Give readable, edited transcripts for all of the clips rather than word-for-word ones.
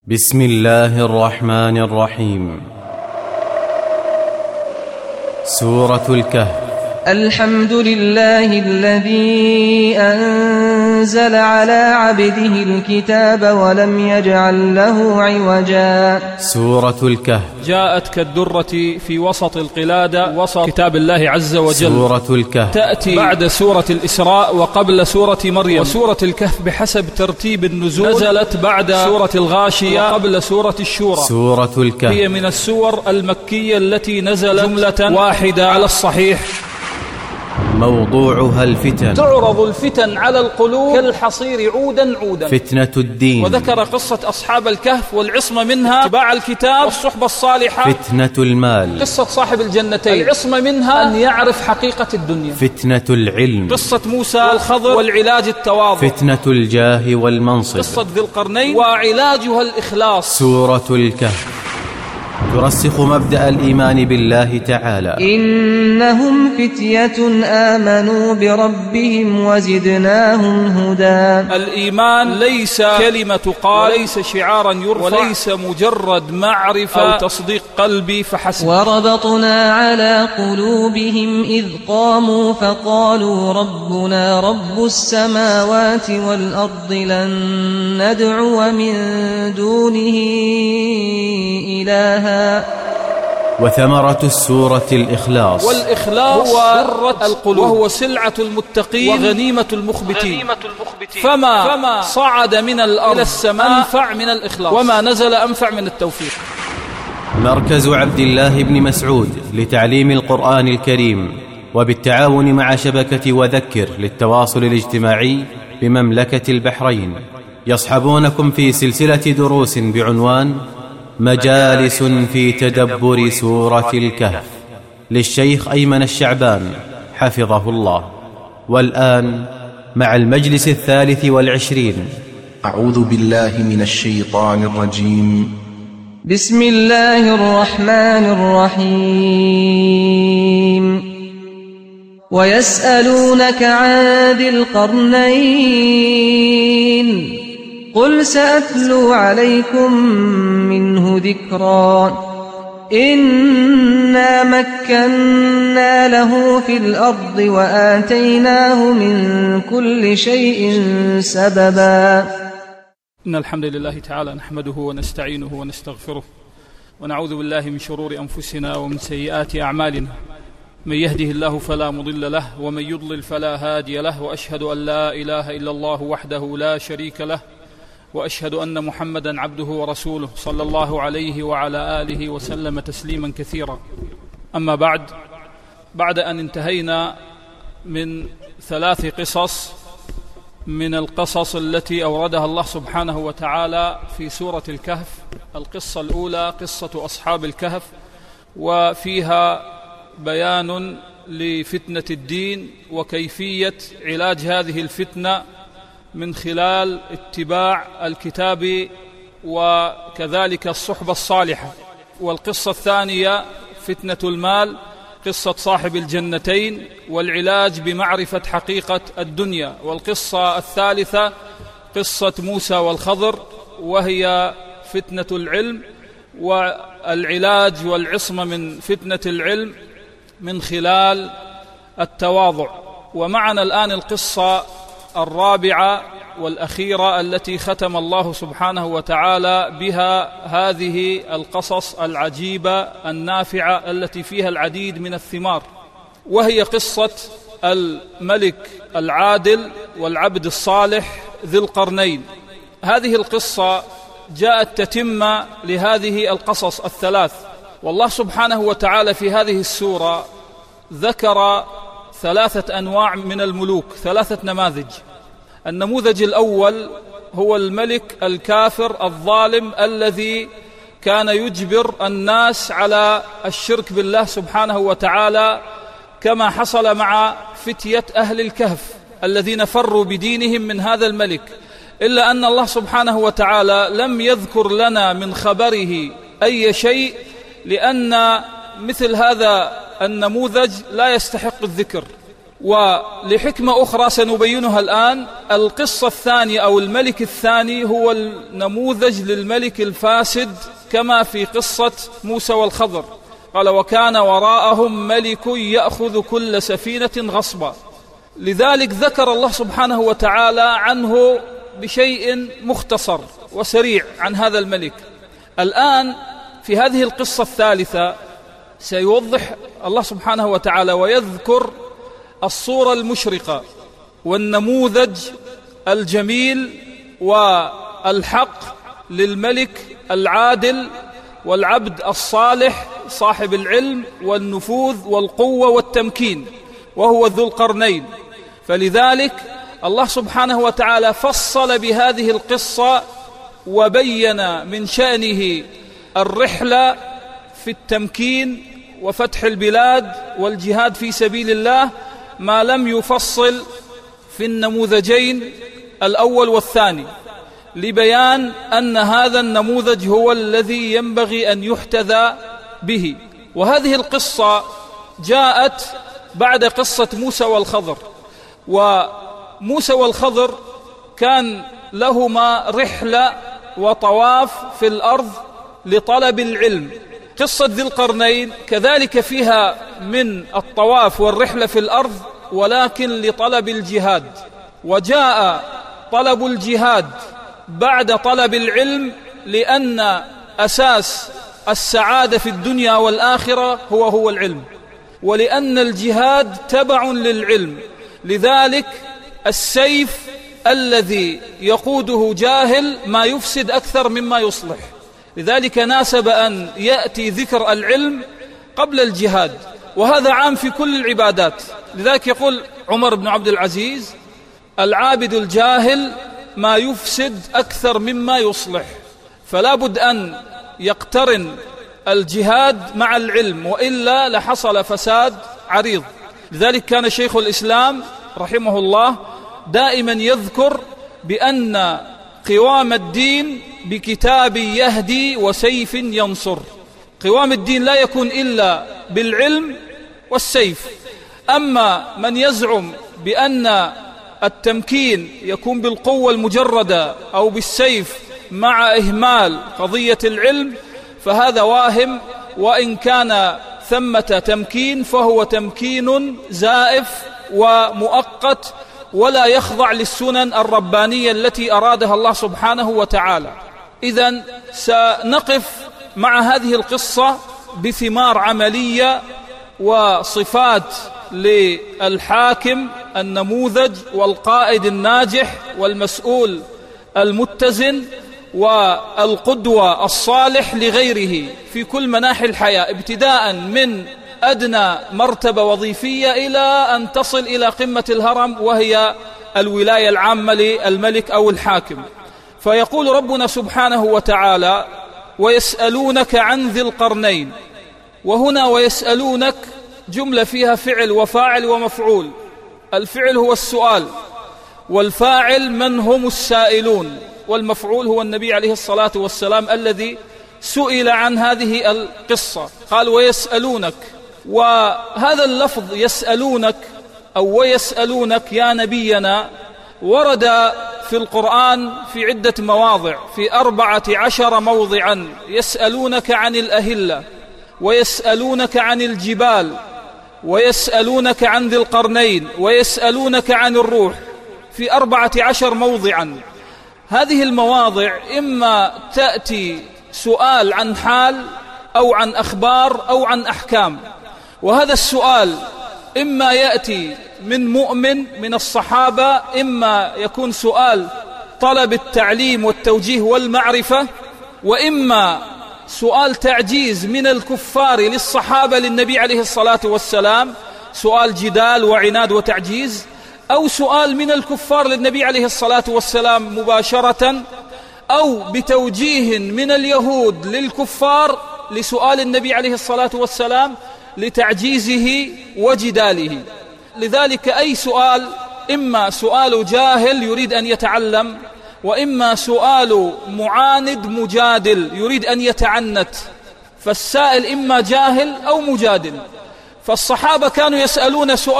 بسم الله الرحمن الرحيم. سورة الكهف. الحمد لله الذي أنزل على عبده الكتاب ولم يجعل له عوجا. سورة الكهف جاءت كالدرة في وسط القلادة، وسط كتاب الله عز وجل. سورة الكهف تأتي بعد سورة الإسراء وقبل سورة مريم. وسورة الكهف بحسب ترتيب النزول نزلت بعد سورة الغاشية وقبل سورة الشورى. سورة الكهف هي من السور المكية التي نزلت جملة واحدة على الصحيح. موضوعها الفتن. تعرض الفتن على القلوب كالحصير عودا عودا. فتنة الدين. وذكر قصة أصحاب الكهف والعصمة منها اتباع الكتاب والصحبة الصالحة. فتنة المال. قصة صاحب الجنتين العصمة منها أن يعرف حقيقة الدنيا. فتنة العلم. قصة موسى والخضر والعلاج التواضع. فتنة الجاه والمنصب. قصة ذي القرنين وعلاجها الإخلاص. سورة الكهف ترسخ مبدأ الإيمان بالله تعالى. إنهم فتية آمنوا بربهم وزدناهم هدى. الإيمان ليس كلمة قال، وليس شعارا يرفع، وليس مجرد معرفة أو تصديق قلبي فحسب. وربطنا على قلوبهم إذ قاموا فقالوا ربنا رب السماوات والأرض لن ندعو من دونه إلها. وثمرة السورة الإخلاص. والإخلاص هو سرة القلوب، وهو سلعة المتقين وغنيمة المخبتين. فما صعد من الأرض إلى السماء أنفع من الإخلاص، وما نزل أنفع من التوفيق. مركز عبد الله بن مسعود لتعليم القرآن الكريم وبالتعاون مع شبكة وذكر للتواصل الاجتماعي بمملكة البحرين يصحبونكم في سلسلة دروس بعنوان مجالس في تدبر سورة الكهف للشيخ أيمن الشعبان حفظه الله. والآن مع المجلس 23. أعوذ بالله من الشيطان الرجيم. بسم الله الرحمن الرحيم. ويسألونك عن ذي القرنين قل سأتلو عليكم منه ذكرا. إنا مكنا له في الأرض وآتيناه من كل شيء سببا. إن الحمد لله تعالى نحمده ونستعينه ونستغفره ونعوذ بالله من شرور أنفسنا ومن سيئات أعمالنا. من يهده الله فلا مضل له ومن يضلل فلا هادي له، وأشهد أن لا إله إلا الله وحده لا شريك له، وأشهد أن محمدًا عبده ورسوله صلى الله عليه وعلى آله وسلم تسليمًا كثيرا. أما بعد أن انتهينا من 3 قصص من القصص التي أوردها الله سبحانه وتعالى في سورة الكهف. القصة الأولى قصة أصحاب الكهف، وفيها بيان لفتنة الدين وكيفية علاج هذه الفتنة من خلال اتباع الكتاب وكذلك الصحبة الصالحة. والقصة الثانية فتنة المال، قصة صاحب الجنتين والعلاج بمعرفة حقيقة الدنيا. والقصة الثالثة قصة موسى والخضر، وهي فتنة العلم والعلاج والعصمة من فتنة العلم من خلال التواضع. ومعنا الآن القصة الرابعة والأخيرة التي ختم الله سبحانه وتعالى بها هذه القصص العجيبة النافعة التي فيها العديد من الثمار، وهي قصة الملك العادل والعبد الصالح ذي القرنين. هذه القصة جاءت تتمة لهذه القصص الثلاث. والله سبحانه وتعالى في هذه السورة ذكر 3 أنواع من الملوك، 3 نماذج. النموذج الأول هو الملك الكافر الظالم الذي كان يجبر الناس على الشرك بالله سبحانه وتعالى، كما حصل مع فتية أهل الكهف الذين فروا بدينهم من هذا الملك. إلا أن الله سبحانه وتعالى لم يذكر لنا من خبره أي شيء، لأن مثل هذا النموذج لا يستحق الذكر. ولحكمة أخرى سنبينها الآن، القصة الثانية أو الملك الثاني هو النموذج للملك الفاسد كما في قصة موسى والخضر. قال: وكان وراءهم ملك يأخذ كل سفينة غصبا. لذلك ذكر الله سبحانه وتعالى عنه بشيء مختصر وسريع عن هذا الملك. الآن في هذه القصة الثالثة سيوضح الله سبحانه وتعالى ويذكر الصورة المشرقة والنموذج الجميل والحق للملك العادل والعبد الصالح صاحب العلم والنفوذ والقوة والتمكين، وهو ذو القرنين. فلذلك الله سبحانه وتعالى فصل بهذه القصة وبين من شأنه الرحلة في التمكين وفتح البلاد والجهاد في سبيل الله ما لم يفصل في النموذجين الأول والثاني، لبيان أن هذا النموذج هو الذي ينبغي أن يحتذى به. وهذه القصة جاءت بعد قصة موسى والخضر. وموسى والخضر كان لهما رحلة وطواف في الأرض لطلب العلم. قصة ذي القرنين كذلك فيها من الطواف والرحلة في الأرض، ولكن لطلب الجهاد. وجاء طلب الجهاد بعد طلب العلم، لأن أساس السعادة في الدنيا والآخرة هو العلم، ولأن الجهاد تبع للعلم. لذلك السيف الذي يقوده جاهل ما يفسد أكثر مما يصلح. لذلك ناسب أن يأتي ذكر العلم قبل الجهاد، وهذا عام في كل العبادات. لذلك يقول عمر بن عبد العزيز: العابد الجاهل ما يفسد أكثر مما يصلح. فلا بد أن يقترن الجهاد مع العلم، وإلا لحصل فساد عريض. لذلك كان شيخ الإسلام رحمه الله دائما يذكر بأن قوام الدين بكتاب يهدي وسيف ينصر. قوام الدين لا يكون إلا بالعلم والسيف. أما من يزعم بأن التمكين يكون بالقوة المجردة أو بالسيف مع إهمال قضية العلم فهذا واهم، وإن كان ثمة تمكين فهو تمكين زائف ومؤقت ولا يخضع للسنن الربانية التي أرادها الله سبحانه وتعالى. إذن سنقف مع هذه القصة بثمار عملية وصفات للحاكم النموذج والقائد الناجح والمسؤول المتزن والقدوة الصالح لغيره في كل مناحي الحياة، ابتداء من أدنى مرتبة وظيفية إلى أن تصل إلى قمة الهرم وهي الولاية العامة للملك أو الحاكم. فيقول ربنا سبحانه وتعالى: ويسألونك عن ذي القرنين. وهنا ويسألونك جملة فيها فعل وفاعل ومفعول. الفعل هو السؤال، والفاعل من هم السائلون، والمفعول هو النبي عليه الصلاة والسلام الذي سئل عن هذه القصة. قال: ويسألونك. وهذا اللفظ يسألونك أو ويسألونك يا نبينا ورد في القرآن في عدة مواضع، في 14 موضعا. يسألونك عن الأهلة، ويسألونك عن الجبال، ويسألونك عن ذي القرنين، ويسألونك عن الروح، في 14 موضعا. هذه المواضع إما تأتي سؤال عن حال أو عن أخبار أو عن أحكام. وهذا السؤال إما يأتي من مؤمن من الصحابة، إما يكون سؤال طلب التعليم والتوجيه والمعرفة، وإما سؤال تعجيز من الكفار للصحابة للنبي عليه الصلاة والسلام، سؤال جدال وعناد وتعجيز، أو سؤال من الكفار للنبي عليه الصلاة والسلام مباشرة، أو بتوجيه من اليهود للكفار لسؤال النبي عليه الصلاة والسلام لتعجيزه وجداله. لذلك أي سؤال إما سؤال جاهل يريد أن يتعلم، وإما سؤال معاند مجادل يريد أن يتعنت. فالسائل إما جاهل أو مجادل. فالصحابة كانوا يسألون سؤال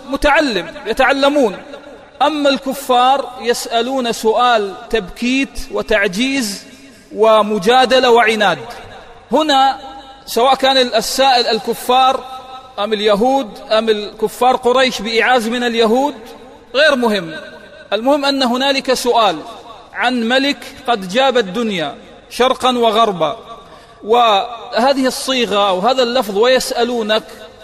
متعلم يتعلمون. أما الكفار يسألون سؤال تبكيت وتعجيز ومجادلة وعناد. هنا سواء كان السائل الكفار أم اليهود أم الكفار قريش بإعاز من اليهود غير مهم، المهم أن هنالك سؤال عن ملك قد جاب الدنيا شرقا وغربا، وهذه الصيغة أو هذا اللفظ ويسألونك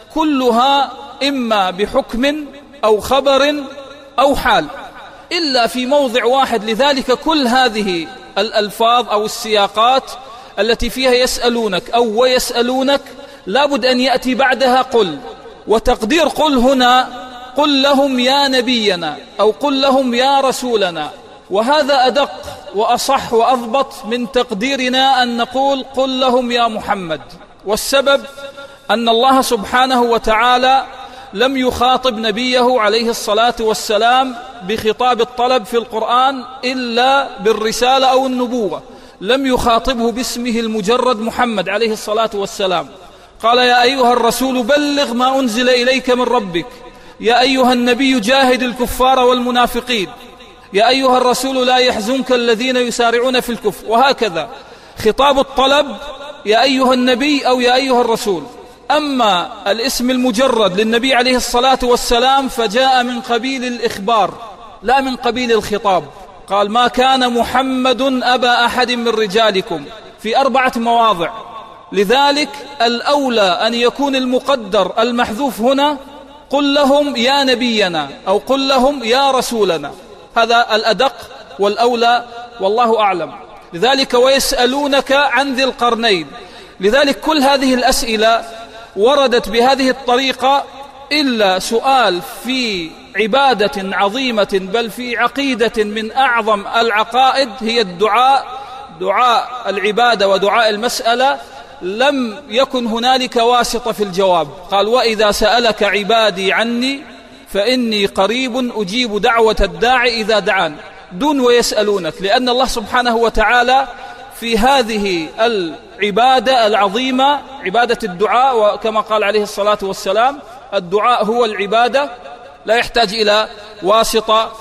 كلها إما بحكم أو خبر أو حال، إلا في موضع واحد. لذلك كل هذه الألفاظ أو السياقات التي فيها يسألونك أو ويسألونك لابد أن يأتي بعدها قل، وتقدير قل هنا قل لهم يا نبينا أو قل لهم يا رسولنا، وهذا أدق وأصح وأضبط من تقديرنا أن نقول قل لهم يا محمد. والسبب أن الله سبحانه وتعالى لم يخاطب نبيه عليه الصلاة والسلام بخطاب الطلب في القرآن إلا بالرسالة أو النبوة، لم يخاطبه باسمه المجرد محمد عليه الصلاة والسلام. قال يا أيها الرسول بلغ ما أنزل إليك من ربك، يا أيها النبي جاهد الكفار والمنافقين، يا أيها الرسول لا يحزنك الذين يسارعون في الكفر، وهكذا خطاب الطلب يا أيها النبي أو يا أيها الرسول. أما الاسم المجرد للنبي عليه الصلاة والسلام فجاء من قبيل الإخبار لا من قبيل الخطاب. قال ما كان محمد أبا أحد من رجالكم في 4 مواضع. لذلك الأولى أن يكون المقدر المحذوف هنا قل لهم يا نبينا أو قل لهم يا رسولنا، هذا الأدق والأولى والله أعلم. لذلك ويسألونك عن ذي القرنين. لذلك كل هذه الأسئلة وردت بهذه الطريقة إلا سؤال في عبادة عظيمة بل في عقيدة من أعظم العقائد هي الدعاء، دعاء العبادة ودعاء المسألة، لم يكن هنالك واسطة في الجواب. قال وإذا سألك عبادي عني فإني قريب أجيب دعوة الداعي إذا دعان، دون ويسألونك، لأن الله سبحانه وتعالى في هذه العبادة العظيمة عبادة الدعاء، وكما قال عليه الصلاة والسلام الدعاء هو العبادة، لا يحتاج إلى واسطة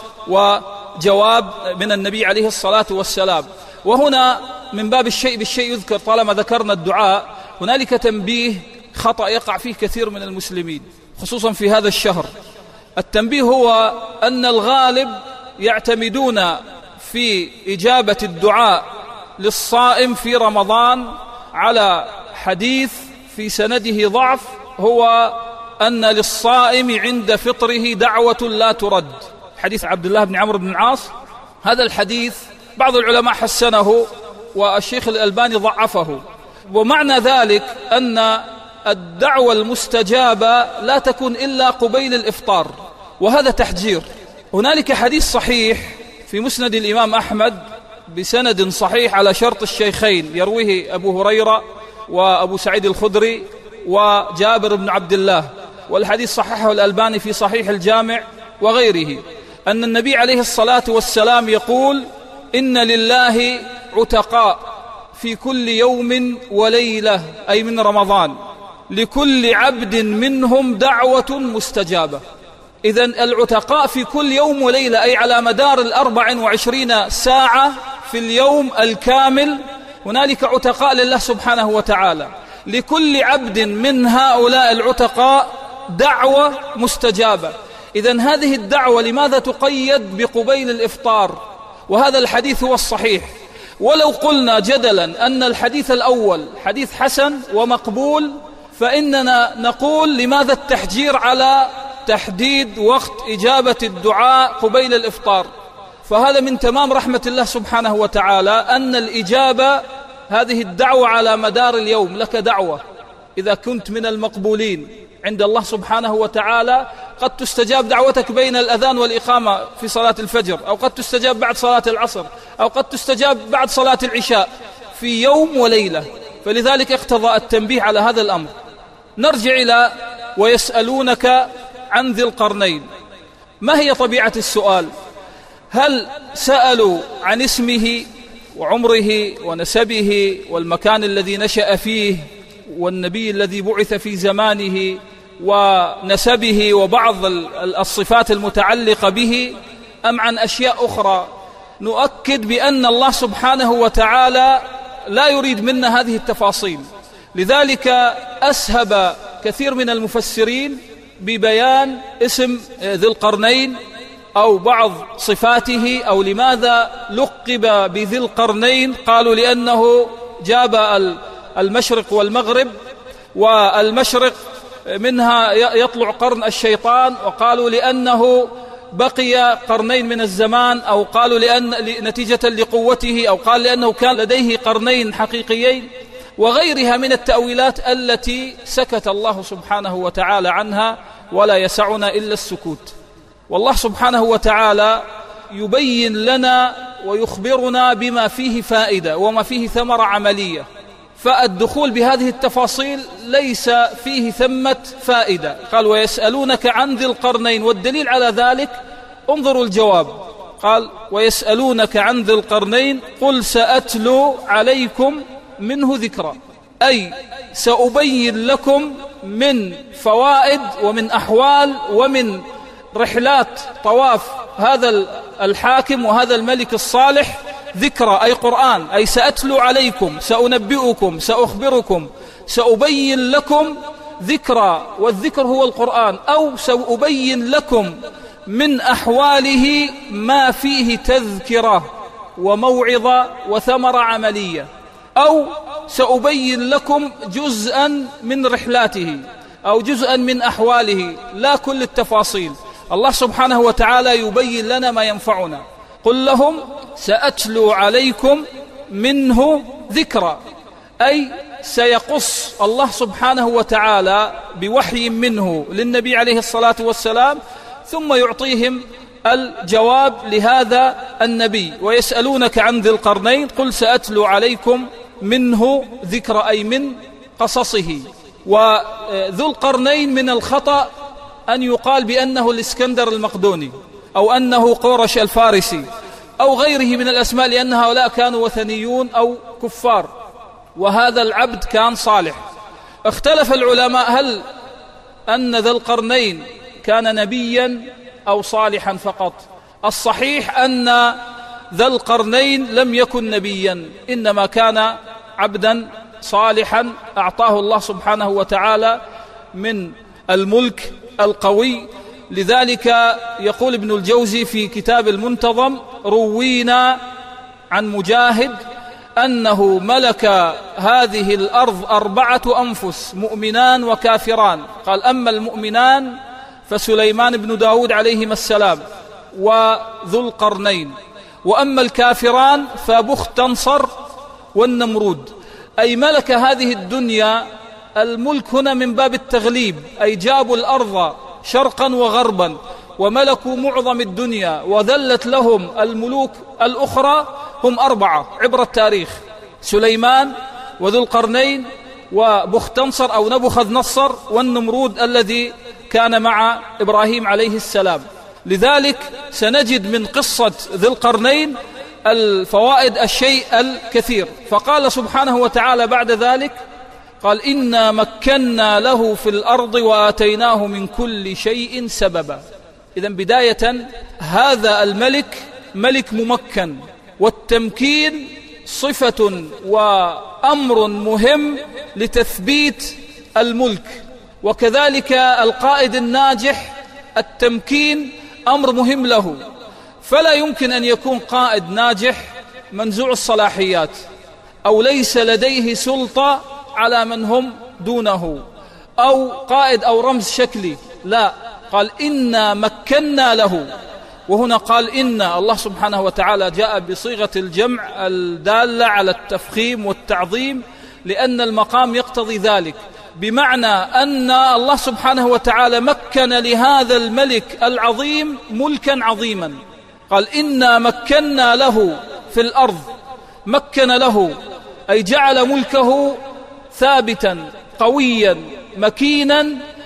وجواب من النبي عليه الصلاة والسلام. وهنا من باب الشيء بالشيء يذكر، طالما ذكرنا الدعاء هنالك تنبيه خطأ يقع فيه كثير من المسلمين خصوصا في هذا الشهر. التنبيه هو أن الغالب يعتمدون في إجابة الدعاء للصائم في رمضان على حديث في سنده ضعف، هو أن للصائم عند فطره دعوة لا ترد، حديث عبد الله بن عمرو بن العاص. هذا الحديث بعض العلماء حسنه والشيخ الألباني ضعفه، ومعنى ذلك أن الدعوة المستجابة لا تكون إلا قبيل الإفطار، وهذا تحجير. هنالك حديث صحيح في مسند الإمام أحمد بسند صحيح على شرط الشيخين، يرويه أبو هريرة وأبو سعيد الخدري وجابر بن عبد الله، والحديث صححه الألباني في صحيح الجامع وغيره، أن النبي عليه الصلاة والسلام يقول إن لله عتقاء في كل يوم وليلة، أي من رمضان، لكل عبد منهم دعوة مستجابة. إذن العتقاء في كل يوم وليلة، أي على مدار 24 ساعة في اليوم الكامل هنالك عتقاء لله سبحانه وتعالى، لكل عبد من هؤلاء العتقاء دعوة مستجابة. إذن هذه الدعوة لماذا تقيد بقبيل الإفطار؟ وهذا الحديث هو الصحيح. ولو قلنا جدلا أن الحديث الأول حديث حسن ومقبول، فإننا نقول لماذا التحجير على تحديد وقت إجابة الدعاء قبيل الإفطار؟ فهذا من تمام رحمة الله سبحانه وتعالى أن الإجابة هذه الدعوة على مدار اليوم، لك دعوة إذا كنت من المقبولين عند الله سبحانه وتعالى، قد تستجاب دعوتك بين الأذان والإقامة في صلاة الفجر، أو قد تستجاب بعد صلاة العصر، أو قد تستجاب بعد صلاة العشاء، في يوم وليلة. فلذلك اقتضى التنبيه على هذا الأمر. نرجع إلى ويسألونك عن ذي القرنين. ما هي طبيعة السؤال؟ هل سألوا عن اسمه وعمره ونسبه والمكان الذي نشأ فيه والنبي الذي بعث في زمانه ونسبه وبعض الصفات المتعلقة به أم عن أشياء أخرى، نؤكد بأن الله سبحانه وتعالى لا يريد منا هذه التفاصيل. لذلك أسهب كثير من المفسرين ببيان اسم ذي القرنين أو بعض صفاته، أو لماذا لقب بذي القرنين. قالوا لأنه جاب المشرق والمغرب، والمشرق منها يطلع قرن الشيطان، وقالوا لأنه بقي قرنين من الزمان، أو قالوا لأن نتيجة لقوته، أو قال لأنه كان لديه قرنين حقيقيين، وغيرها من التأويلات التي سكت الله سبحانه وتعالى عنها، ولا يسعنا إلا السكوت. والله سبحانه وتعالى يبين لنا ويخبرنا بما فيه فائدة وما فيه ثمرة عملية، فالدخول بهذه التفاصيل ليس فيه ثمة فائدة. قال ويسألونك عن ذي القرنين، والدليل على ذلك انظروا الجواب. قال ويسألونك عن ذي القرنين قل سأتلو عليكم منه ذكرا، أي سأبين لكم من فوائد ومن أحوال ومن رحلات طواف هذا الحاكم وهذا الملك الصالح ذكرى، أي قرآن، أي سأتلو عليكم، سأنبئكم، سأخبركم، سأبين لكم ذكرى، والذكر هو القرآن، أو سأبين لكم من أحواله ما فيه تذكرة وموعظة وثمرة عملية، أو سأبين لكم جزءا من رحلاته أو جزءا من أحواله، لا كل التفاصيل. الله سبحانه وتعالى يبين لنا ما ينفعنا. قل لهم سأتلو عليكم منه ذكرى، أي سيقص الله سبحانه وتعالى بوحي منه للنبي عليه الصلاة والسلام، ثم يعطيهم الجواب لهذا النبي. ويسألونك عن ذي القرنين قل سأتلو عليكم منه ذكرى، أي من قصصه. وذو القرنين من الخطأ أن يقال بأنه الإسكندر المقدوني، أو أنه قورش الفارسي، أو غيره من الأسماء، لأن هؤلاء كانوا وثنيون أو كفار، وهذا العبد كان صالح. اختلف العلماء هل أن ذا القرنين كان نبيا أو صالحا فقط. الصحيح أن ذا القرنين لم يكن نبيا، إنما كان عبدا صالحا أعطاه الله سبحانه وتعالى من الملك القوي. لذلك يقول ابن الجوزي في كتاب المنتظم: روينا عن مجاهد أنه ملك هذه الأرض 4 أنفس، مؤمنان وكافران. قال: أما المؤمنان فسليمان بن داود عليهما السلام وذو القرنين، وأما الكافران فبختنصر والنمرود. أي ملك هذه الدنيا. الملك هنا من باب التغليب، أي جابوا الأرض شرقا وغربا وملكوا معظم الدنيا، وذلت لهم الملوك الأخرى هم 4 عبر التاريخ: سليمان وذو القرنين وبختنصر أو نبوخذ نصر والنمرود الذي كان مع إبراهيم عليه السلام. لذلك سنجد من قصة ذي القرنين الفوائد الشيء الكثير. فقال سبحانه وتعالى بعد ذلك: قال: إنا مكنا له في الأرض وآتيناه من كل شيء سببا. إذن بداية هذا الملك ملك ممكن، والتمكين صفة وأمر مهم لتثبيت الملك، وكذلك القائد الناجح التمكين أمر مهم له. فلا يمكن أن يكون قائد ناجح منزوع الصلاحيات أو ليس لديه سلطة على من هم دونه، أو قائد أو رمز شكلي. لا، قال: إنا مكنا له. وهنا قال إن الله سبحانه وتعالى جاء بصيغة الجمع الدالة على التفخيم والتعظيم، لأن المقام يقتضي ذلك، بمعنى أن الله سبحانه وتعالى مكن لهذا الملك العظيم ملكا عظيما. قال: إنا مكنا له في الأرض. مكن له أي جعل ملكه ثابتا قويا مكينا،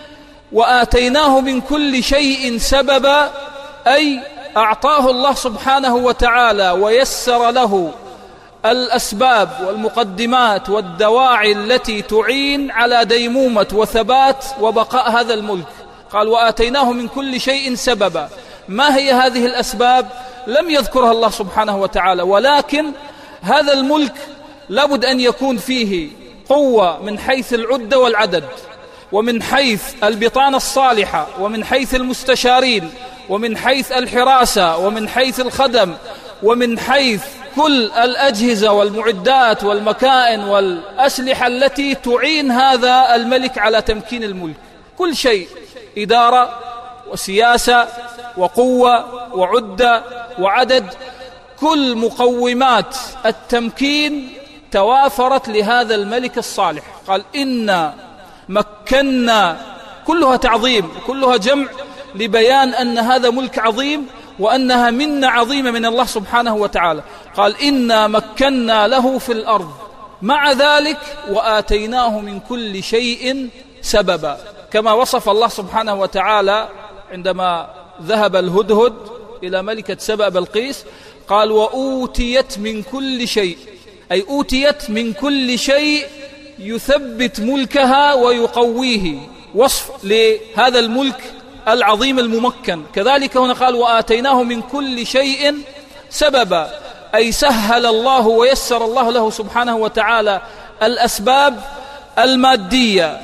وآتيناه من كل شيء سببا، أي أعطاه الله سبحانه وتعالى ويسر له الأسباب والمقدمات والدواعي التي تعين على ديمومة وثبات وبقاء هذا الملك. قال وآتيناه من كل شيء سببا. ما هي هذه الأسباب؟ لم يذكرها الله سبحانه وتعالى، ولكن هذا الملك لابد أن يكون فيه قوة من حيث العدة والعدد، ومن حيث البطانة الصالحة، ومن حيث المستشارين، ومن حيث الحراسة، ومن حيث الخدم، ومن حيث كل الأجهزة والمعدات والمكائن والأسلحة التي تعين هذا الملك على تمكين الملك. كل شيء، إدارة وسياسة وقوة وعدة وعدد، كل مقومات التمكين توافرت لهذا الملك الصالح. قال إنا مكنا، كلها تعظيم، كلها جمع لبيان أن هذا ملك عظيم وأنها منة عظيمة من الله سبحانه وتعالى. قال إنا مكنا له في الأرض، مع ذلك وآتيناه من كل شيء سببا، كما وصف الله سبحانه وتعالى عندما ذهب الهدهد إلى ملكة سبأ بلقيس. قال وأوتيت من كل شيء، أي أوتيت من كل شيء يثبت ملكها ويقويه، وصف لهذا الملك العظيم الممكن. كذلك هنا قال وآتيناه من كل شيء سببا، أي سهل الله ويسر الله له سبحانه وتعالى الأسباب المادية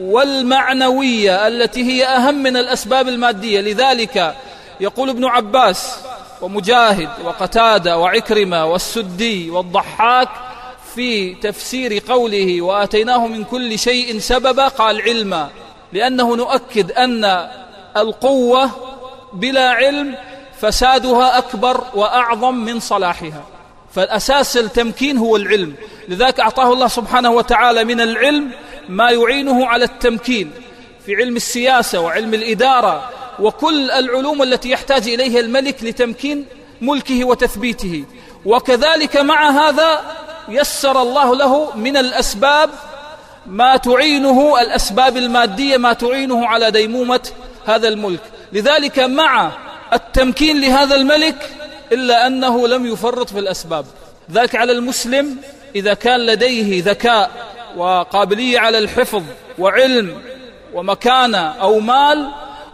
والمعنوية التي هي أهم من الأسباب المادية. لذلك يقول ابن عباس ومجاهد وقتادة وعكرمة والسدي والضحاك في تفسير قوله وآتيناه من كل شيء سببا، قال علما، لأنه نؤكد أن القوة بلا علم فسادها أكبر وأعظم من صلاحها، فالأساس التمكين هو العلم. لذلك أعطاه الله سبحانه وتعالى من العلم ما يعينه على التمكين في علم السياسة وعلم الإدارة وكل العلوم التي يحتاج إليها الملك لتمكين ملكه وتثبيته. وكذلك مع هذا يسر الله له من الأسباب ما تعينه، الأسباب المادية ما تعينه على ديمومة هذا الملك. لذلك مع التمكين لهذا الملك إلا أنه لم يفرط في الأسباب. ذلك على المسلم إذا كان لديه ذكاء وقابلية على الحفظ وعلم ومكانة أو مال،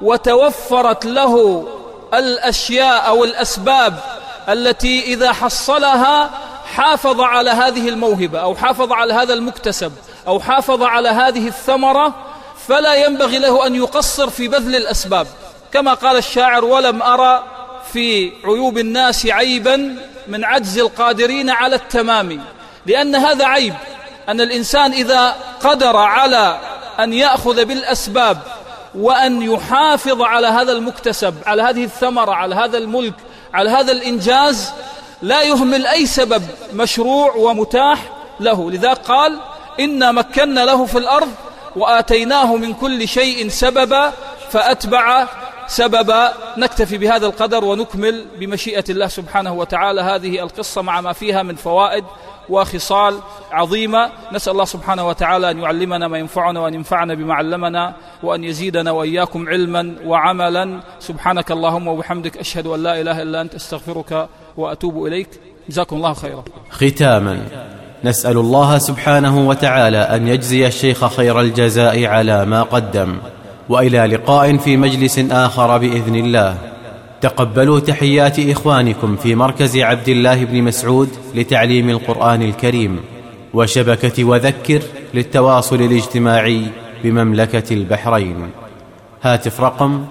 وتوفرت له الأشياء أو الأسباب التي إذا حصلها حافظ على هذه الموهبة أو حافظ على هذا المكتسب أو حافظ على هذه الثمرة، فلا ينبغي له أن يقصر في بذل الأسباب. كما قال الشاعر ولم أرى في عيوب الناس عيبا من عجز القادرين على التمام. لأن هذا عيب، أن الإنسان إذا قدر على أن يأخذ بالأسباب وأن يحافظ على هذا المكتسب، على هذه الثمرة، على هذا الملك، على هذا الإنجاز، لا يهمل أي سبب مشروع ومتاح له. لذلك قال إنا مكنا له في الأرض وآتيناه من كل شيء سببا فأتبع سببا. نكتفي بهذا القدر ونكمل بمشيئة الله سبحانه وتعالى هذه القصة مع ما فيها من فوائد وخصال عظيمة. نسأل الله سبحانه وتعالى أن يعلمنا ما ينفعنا وأن ينفعنا بما علمنا وأن يزيدنا وإياكم علما وعملا. سبحانك اللهم وبحمدك، أشهد أن لا إله إلا أنت، أستغفرك وأتوب إليك. جزاكم الله خيرا. ختاما، نسأل الله سبحانه وتعالى أن يجزي الشيخ خير الجزاء على ما قدم، وإلى لقاء في مجلس آخر بإذن الله. تقبلوا تحيات إخوانكم في مركز عبد الله بن مسعود لتعليم القرآن الكريم وشبكة وذكر للتواصل الاجتماعي بمملكة البحرين. هاتف رقم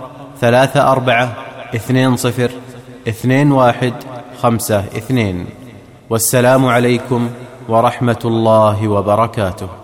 34202152. والسلام عليكم ورحمة الله وبركاته.